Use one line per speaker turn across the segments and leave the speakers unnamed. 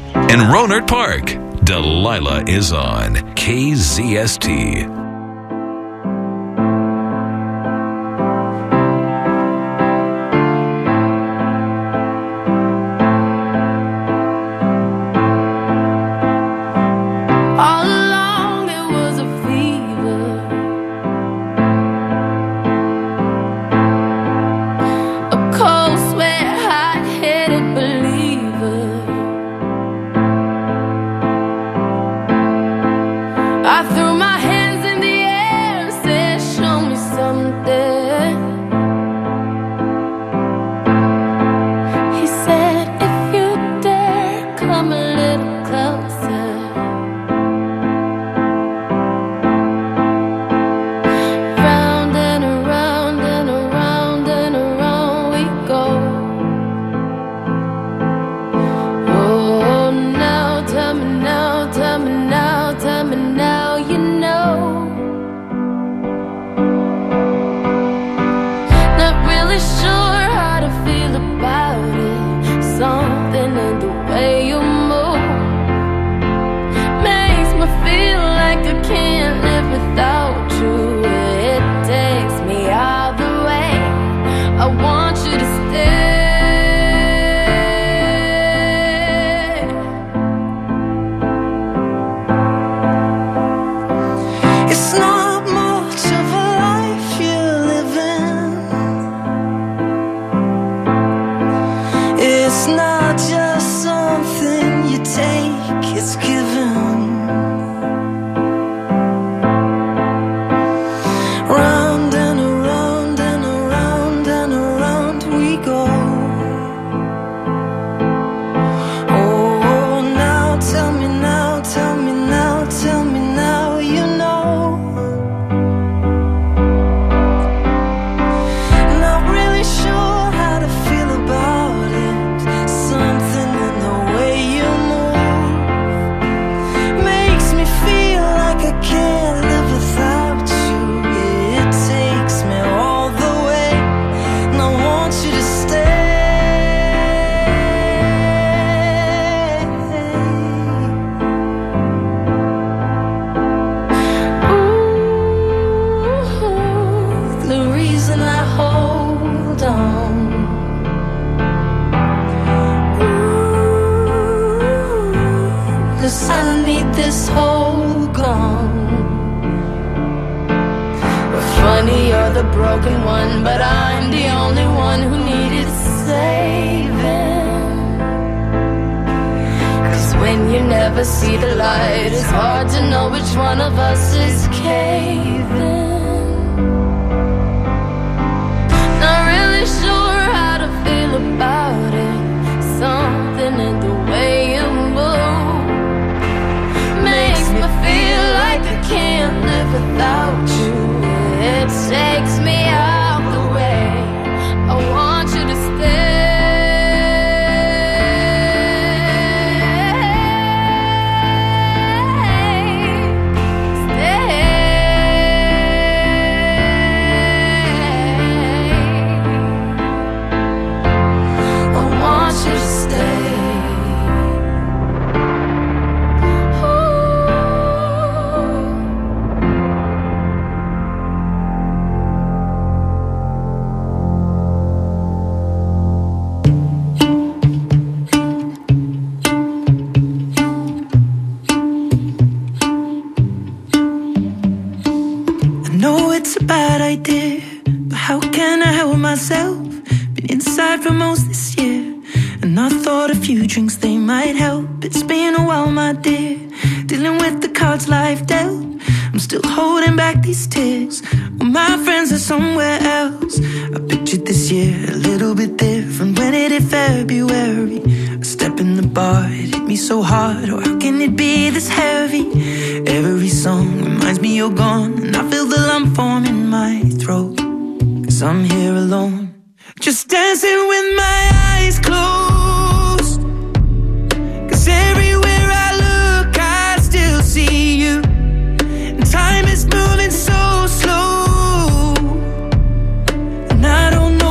In Rohnert Park, Delilah is on KZST.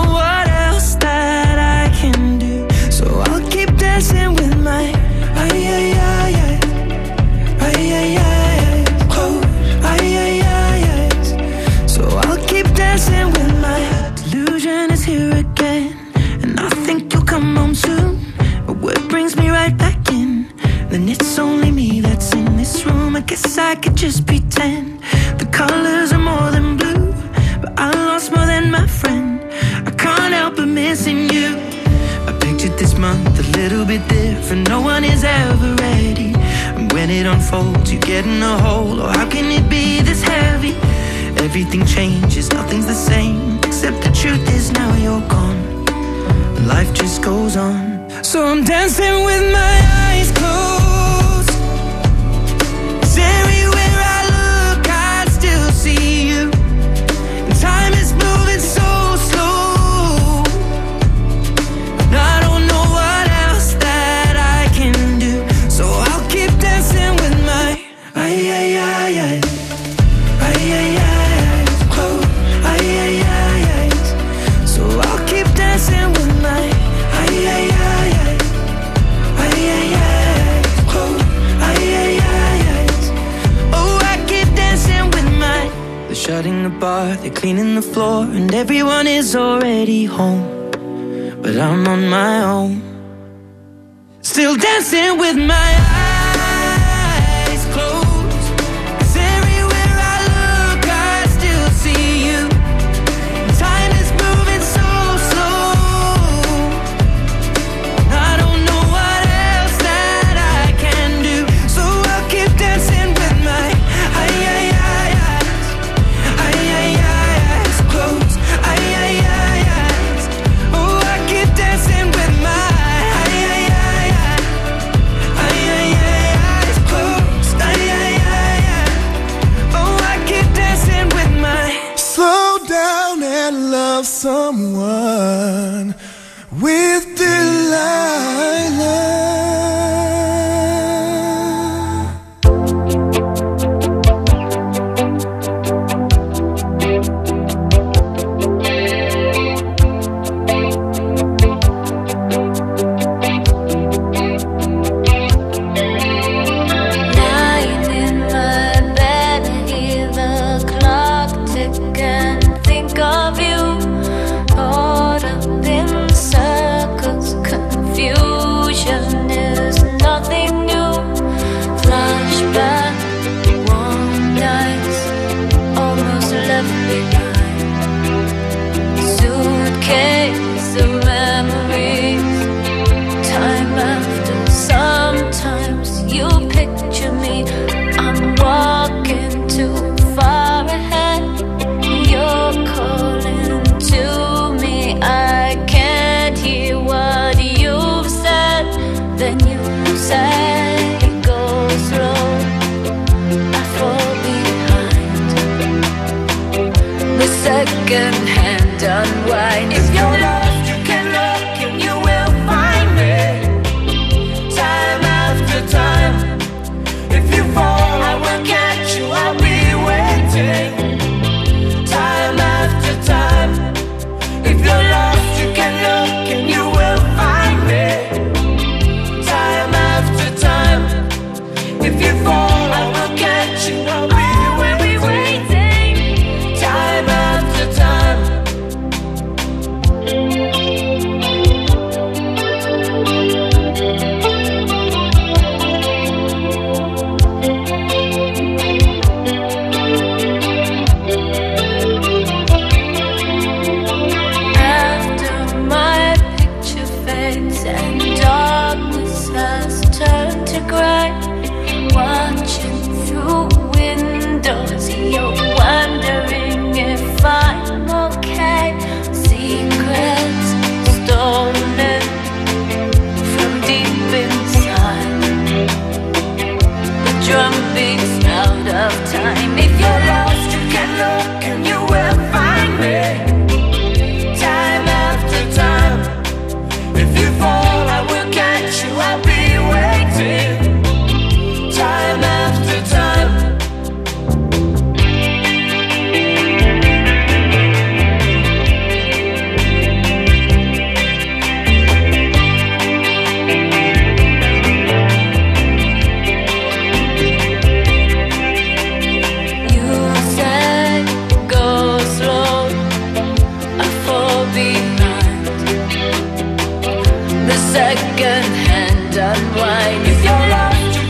Dancing with my, oh yeah. it's only me that's in this room. I guess I could just pretend the colors are more than blue, but I lost more than my friend. I can't help but missing you. I pictured this month a little bit different. No one is ever ready, and when it unfolds you get in a hole. Oh, how can it be this heavy? Everything changes, nothing's the same, except the truth is now you're gone. Life just goes on. So I'm dancing with my eyes closed, 'cause everywhere I look I still see you. And time is moving so slow, and I don't know what else that I can do. So I'll keep dancing with my eyes closed, eyes. So I'll keep dancing with my eyes closed, eyes. Oh, I keep dancing with my. They're shutting the bar, they're cleaning the floor, and everyone is already home, but I'm on my own, still dancing with my eyes closed. 'Cause everywhere I look I still see you. Time is moving so slow, I don't know what else that I can do. So I'll keep dancing with my eyes closed, eyes. Oh, I keep dancing with my eyes closed, oh, I keep dancing with my.
Slow down and love someone with Delilah.
Lying in my bed, hear the clock tick and think of you. Caught up in circles, confusion is nothing new. Flashback, warm nights, almost left behind. Suitcase of memories, time after. Sometimes you picture me, I'm walking too far ahead. You're calling to me, I can't hear what you've said. Then you say, go slow, I fall behind. The second hand unwind. If you're lost, you can look and you will find me. Time after time. If you fall, I will catch you, I'll be waiting. Time after time. If you're lost, you can look and you will find me. Time after time. If you fall, I will catch you, I'll be waiting. Time after time. After my picture fades and darkness has turned to gray, watching through windows, you're wondering if I'm okay. Secrets stolen from deep inside. The drum beats out of time. If you're lost, you can look and you will find me. Time after time. If you fall, I will catch you, I'll be waiting. Time after time. You say, go slow, I fall behind. The second hand unwind. If you're lost, you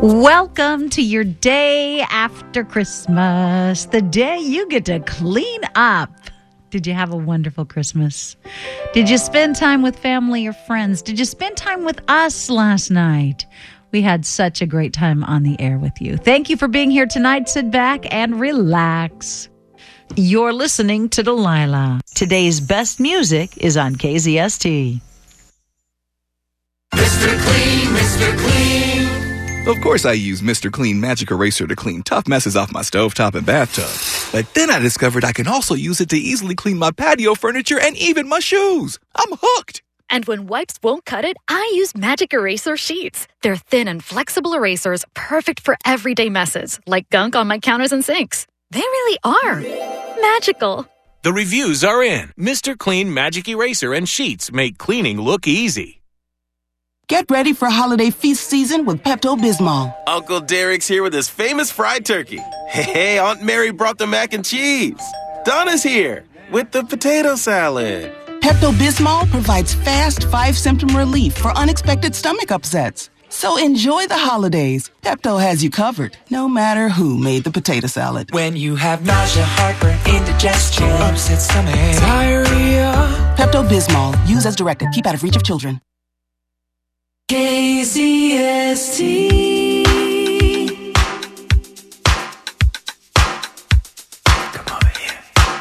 Welcome to your day after Christmas, the day you get to clean up. Did you have a wonderful Christmas? Did you spend time with family or friends? Did you spend time with us last night? We had such a great time on the air with you. Thank you for being here tonight. Sit back and relax. You're listening to Delilah. Today's best music is on KZST.
Mr. Clean, Mr. Clean. Of course I use Mr. Clean Magic Eraser to clean tough messes off my stovetop and bathtub. But then I discovered I can also use it to easily clean my patio furniture and even my shoes. I'm hooked.
And when wipes won't cut it, I use Magic Eraser Sheets. They're thin and flexible erasers, perfect for everyday messes, like gunk on my counters and sinks. They really are magical.
The reviews are in. Mr. Clean Magic Eraser and Sheets make cleaning look easy.
Get ready for holiday feast season with Pepto-Bismol.
Uncle Derek's here with his famous fried turkey. Hey, Aunt Mary brought the mac and cheese. Donna's here with the potato salad.
Pepto-Bismol provides fast 5-symptom relief for unexpected stomach upsets. So enjoy the holidays. Pepto has you covered, no matter who made the potato salad.
When you have nausea, heartburn, indigestion, upset stomach, diarrhea.
Pepto-Bismol. Use as directed. Keep out of reach of children.
KZST. Come over here.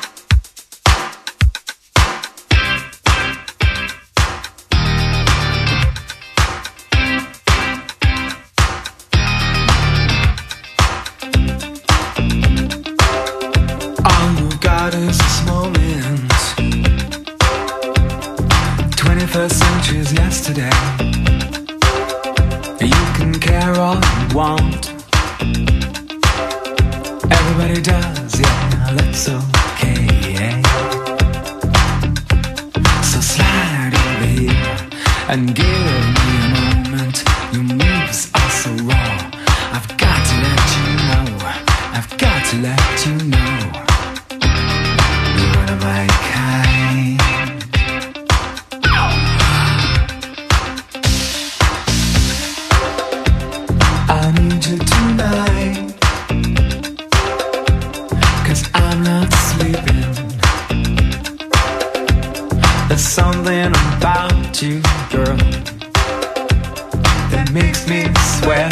All you got is this moment. 21st century's yesterday. You can care all you want. Everybody does, yeah, that's okay. So slide over here and give me a moment. Your moves are so raw. I've got to let you know. I've got to let you know. You're one of my kind. I need you tonight, 'cause I'm not sleeping. There's something about you, girl, that makes me sweat.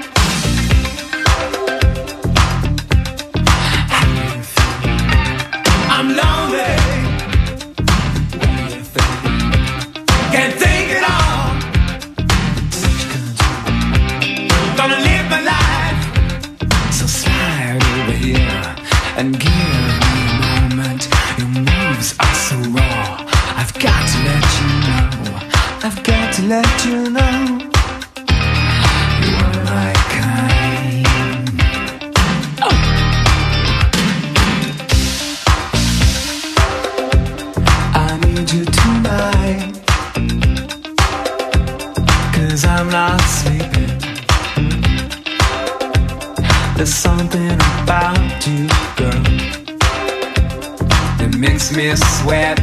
How do you feel? I'm lonely. What do you think? Can't think at all. What you gonna do? Gonna live my life. So slide over here and give me a moment. Your moves are so raw. I've got to let you know. I've got to let you know. You're my kind. Oh. I need you tonight, 'cause I'm not sleeping. There's something about you, girl, that makes me sweat.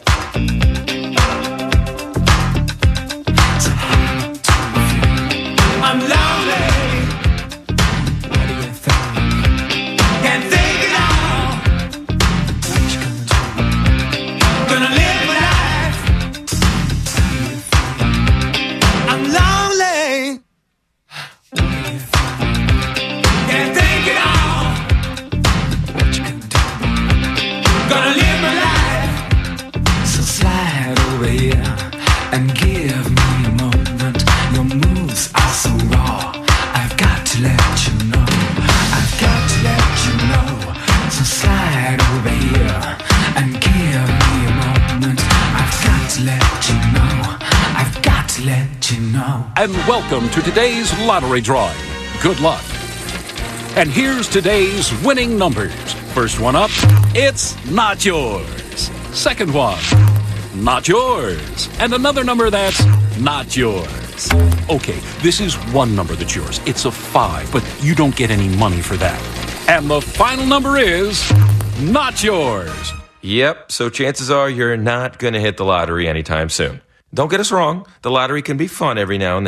So how do you feel? I'm lonely. What do you think? Can't think at all. What you gonna do? Gonna live my life. How do you feel? I'm lonely. What do you think? Can't think it all. What you gonna do? Gonna live my life. So slide over here and give me a moment. Your moves are so raw. I've got to let you know. I've got to let you know. So slide over here and give me a moment. I've got to let you know. I've got to let you know.
And welcome to today's lottery drawing. Good luck. And here's today's winning numbers. First one up, it's not yours. Second one, not yours. And another number that's not yours. Okay, this is one number that's yours. It's a 5, but you don't get any money for that. And the final number is not yours.
Yep, so chances are you're not going to hit the lottery anytime soon. Don't get us wrong, the lottery can be fun every now and then.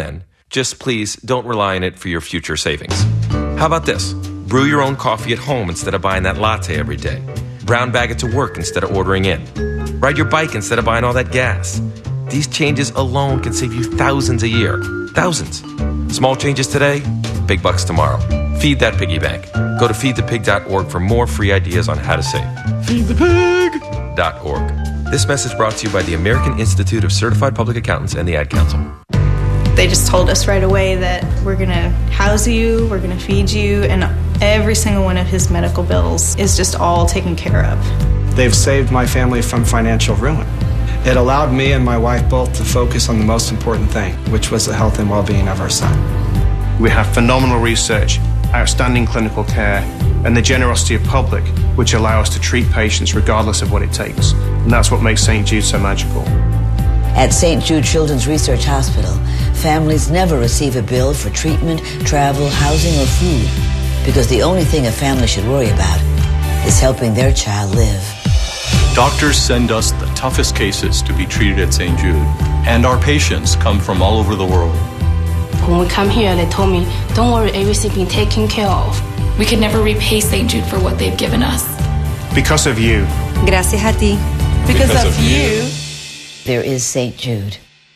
Just please don't rely on it for your future savings. How about this? Brew your own coffee at home instead of buying that latte every day. Brown bag it to work instead of ordering in. Ride your bike instead of buying all that gas. These changes alone can save you thousands a year. Thousands. Small changes today, big bucks tomorrow. Feed that piggy bank. Go to feedthepig.org for more free ideas on how to save. Feedthepig.org. This message brought to you by the American Institute of Certified Public Accountants and the Ad Council.
They just told us right away that we're going to house you, we're going to feed you, and every single one of his medical bills is just all taken care of.
They've saved my family from financial ruin. It allowed me and my wife both to focus on the most important thing, which was the health and well-being of our son.
We have phenomenal research, outstanding clinical care, and the generosity of public, which allow us to treat patients regardless of what it takes. And that's what makes St. Jude so magical.
At St. Jude Children's Research Hospital, families never receive a bill for treatment, travel, housing, or food, because the only thing a family should worry about is helping their child live.
Doctors send us the toughest cases to be treated at St. Jude, and our patients come from all over the world.
When we come here, they told me, don't worry, everything's been taken care of.
We could never repay St. Jude for what they've given us.
Because of you.
Gracias a ti.
Because of you.
There is St. Jude.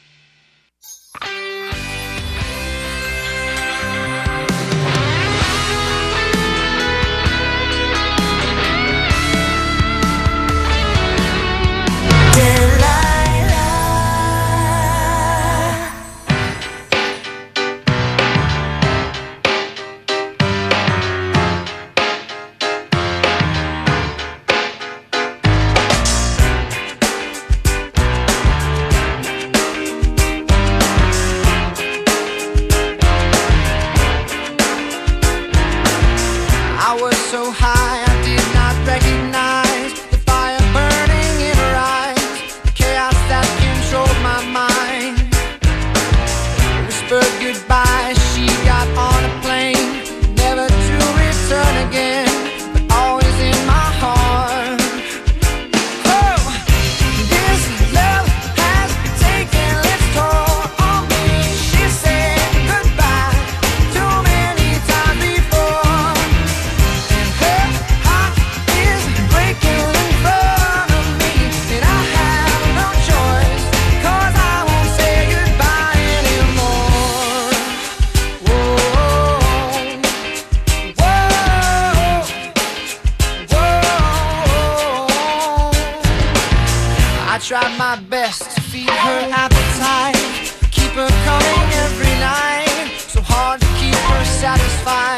tried my best to feed her appetite, keep her coming every night, so hard to keep her satisfied.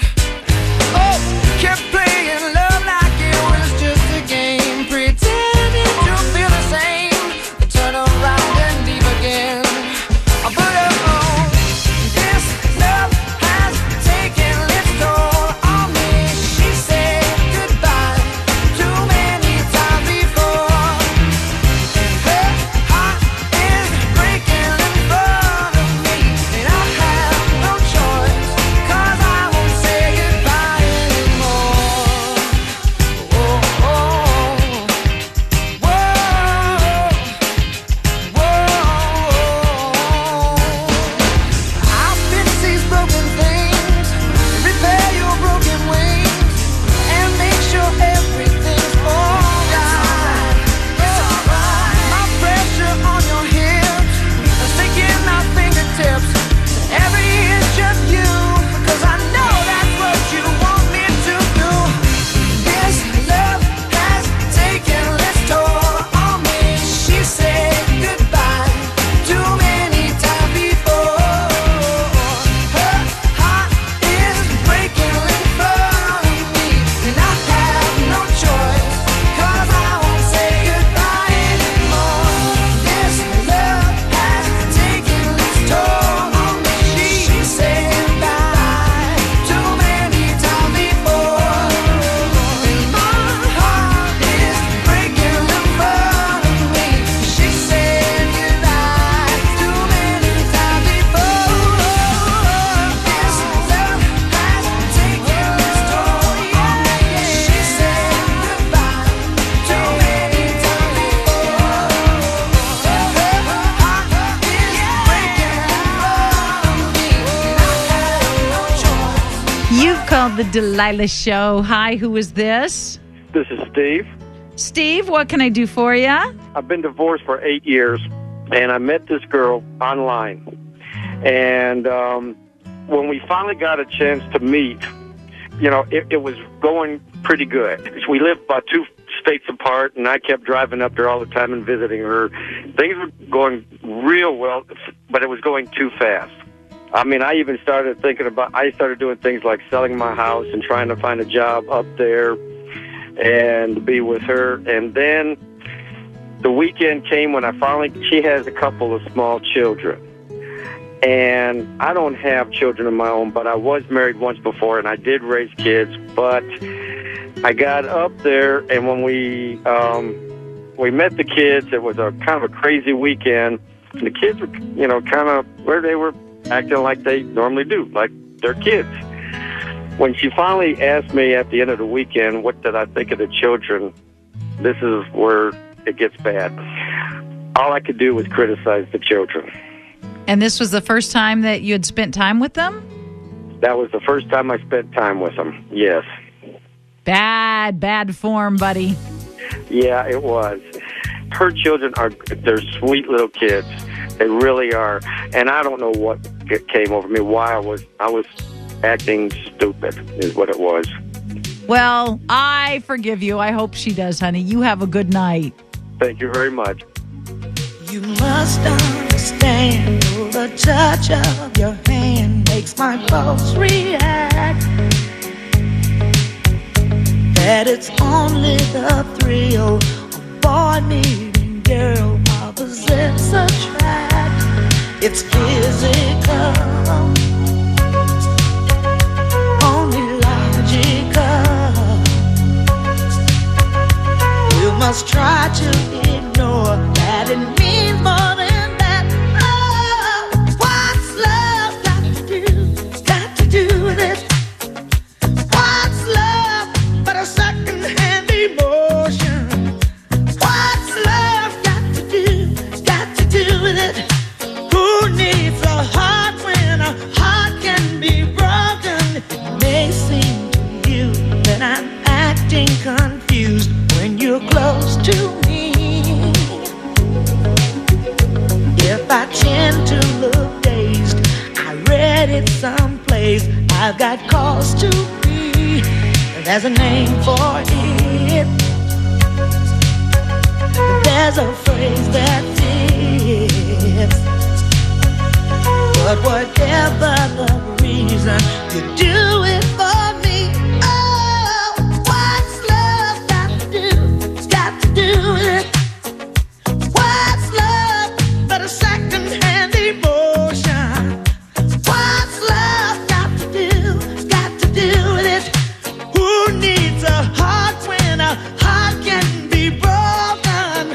Oh, kept playing love like it was just a game, pretending to feel the same, then turn around and leave again. I put her on. This love has taken its toll on me. She said goodbye too many times before, and her heart is breaking in front of me, and I have no choice, 'cause I won't
called The Delilah Show. Hi, who is this?
This is Steve.
Steve, what can I do for you?
I've been divorced for 8 years, and I met this girl online. And when we finally got a chance to meet, it was going pretty good. We lived about 2 states apart, and I kept driving up there all the time and visiting her. Things were going real well, but it was going too fast. I mean, I started doing things like selling my house and trying to find a job up there and be with her. And then the weekend came when she has a couple of small children. And I don't have children of my own, but I was married once before, and I did raise kids. But I got up there, and when we met the kids, it was a kind of a crazy weekend. And the kids were, kind of where they were acting like they normally do, like they're kids. When she finally asked me at the end of the weekend, what did I think of the children, this is where it gets bad. All I could do was criticize the children.
And this was the first time that you had spent time with them?
That was the first time I spent time with them, yes.
Bad form, buddy.
Yeah, it was. Her children they're sweet little kids. They really are. And I don't know what came over me, why I was acting stupid is what it was.
Well, I forgive you. I hope she does, honey. You have a good night.
Thank you very much.
You must understand, the touch of your hand makes my pulse react. That it's only the thrill of boy meeting girl, opposites attract. It's physical, only logical. You must try to ignore that it means more than that. Oh, what's love got to do? Got to do with it. What's love but a second-hand emotion? What's love got to do? Got to do with it. Who needs a heart when a heart can be broken? It may seem to you that I'm acting confused when you're close to me. If I tend to look dazed, I read it someplace. I've got cause to be. There's a name for it. There's a phrase that fits. But whatever the reason, you do it for me. Oh, what's love got to do? It's got to do with it. What's love but a second-hand emotion? What's love got to do? It's got to do with it. Who needs a heart when a heart can be broken?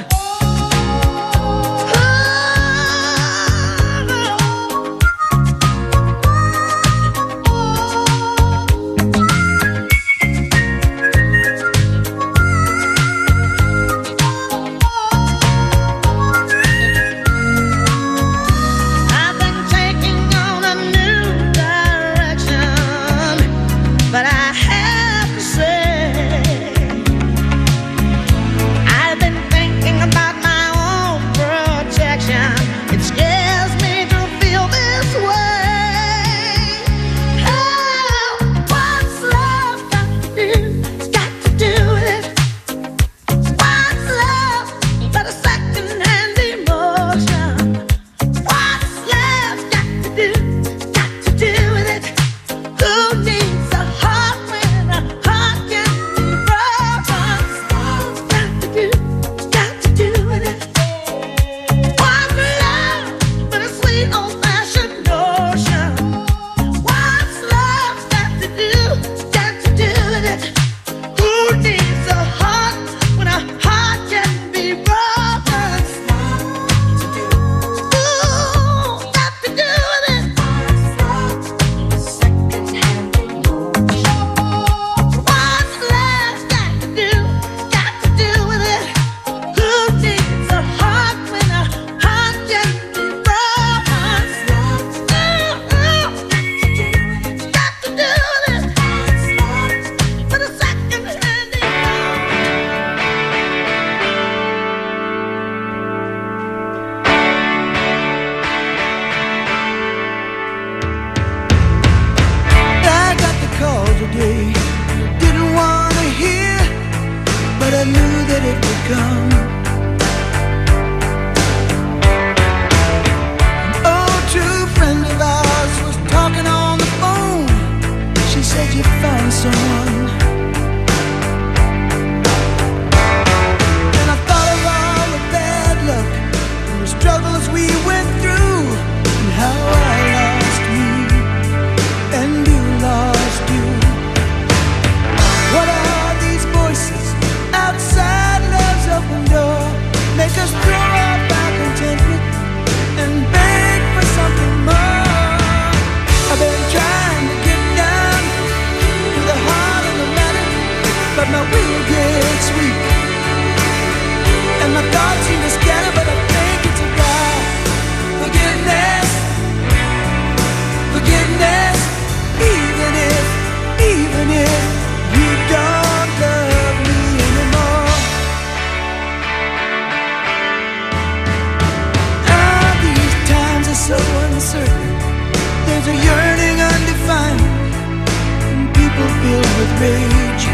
rage.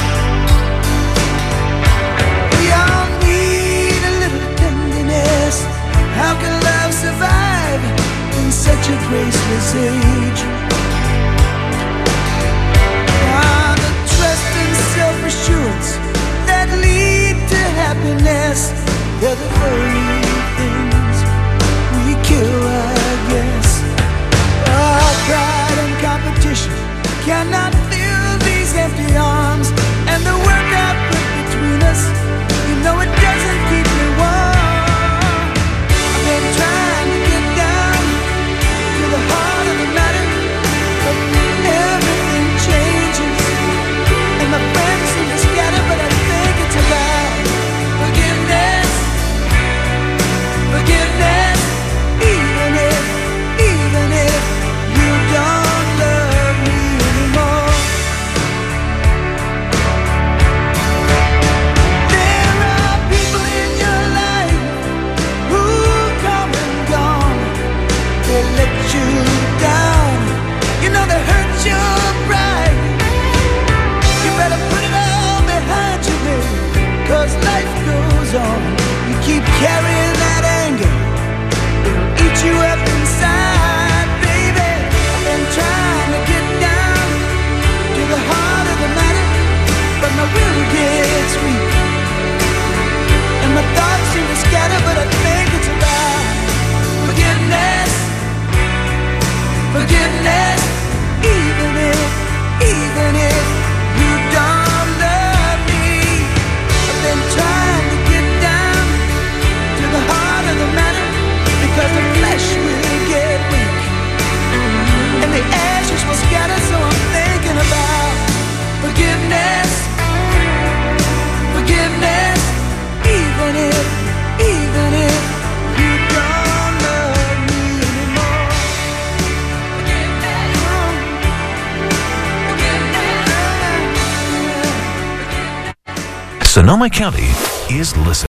We all need a little tenderness. How can love survive in such a graceless age? The trust and self-assurance that lead to happiness, they're the very things we kill, I guess. Pride and competition cannot fill these empty arms, and the work I put between us, you know it doesn't keep me warm. I've been trying to get down to the heart of the matter, but everything changes, and my friends seem to scatter, but I think it's about forgiveness, forgiveness, even if you don't love me anymore. There are people in your life who come and gone. They let you down. You know they hurt your pride. You better put it all behind you, baby, 'cause life goes on. You keep carrying that anger, it'll eat you up inside, baby. I've been trying to get down to the heart of the matter, but my will gets weak, and my thoughts seem to scatter, but I think it's about forgiveness, forgiveness, even if you don't love me. I've been trying to get down to the heart of the matter, because the flesh will get weak, and the ashes will scatter, so I'm thinking about forgiveness, forgiveness, even if you don't love me anymore.
Sonoma County is listening.